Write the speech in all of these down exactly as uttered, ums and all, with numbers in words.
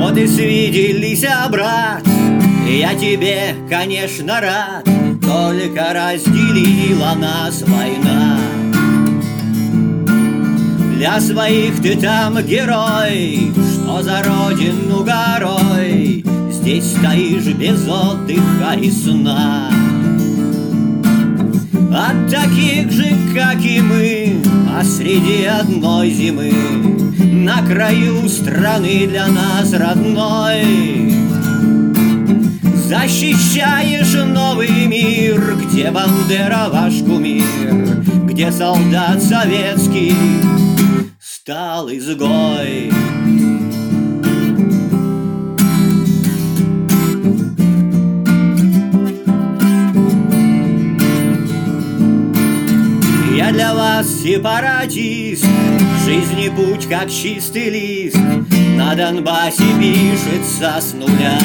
Вот и свиделись, брат, я тебе, конечно, рад, только разделила нас война. Для своих ты там герой, что за родину горой здесь стоишь без отдыха и сна. От таких же, как и мы, посреди одной зимы, на краю страны для нас родной, защищаешь новый мир, где Бандера ваш кумир, где солдат советский стал изгой. Я для вас сепаратист, жизни путь как чистый лист, на Донбассе пишется с нуля.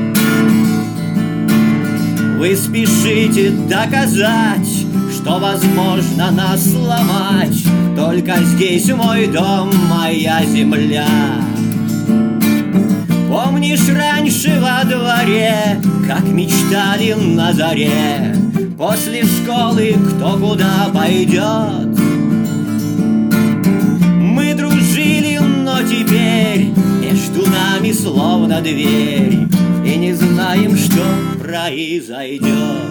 Вы спешите доказать, что возможно нас сломать, только здесь мой дом, моя земля. Помнишь раньше во дворе, как мечтали на заре, после школы кто куда пойдет? Мы дружили, но теперь между нами словно дверь, и не знаем, что произойдет.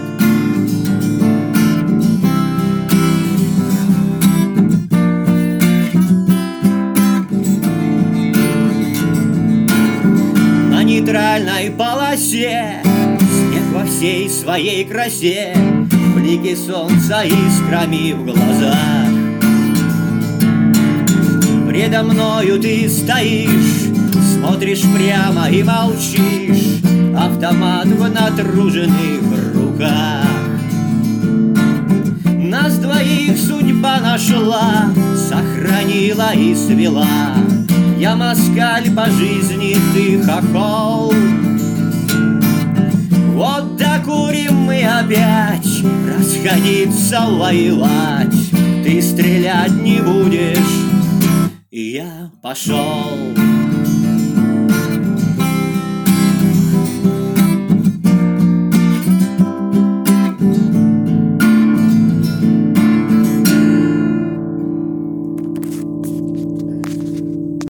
На нейтральной полосе снег во всей своей красе, блики солнца искрами в глазах. Предо мною ты стоишь, смотришь прямо и молчишь, автомат в натруженных руках. Нас двоих судьба нашла, сохранила и свела. Я москаль по жизни, ты хохол. Вот докурим мы опять, расходиться воевать. Ты стрелять не будешь, и я пошел.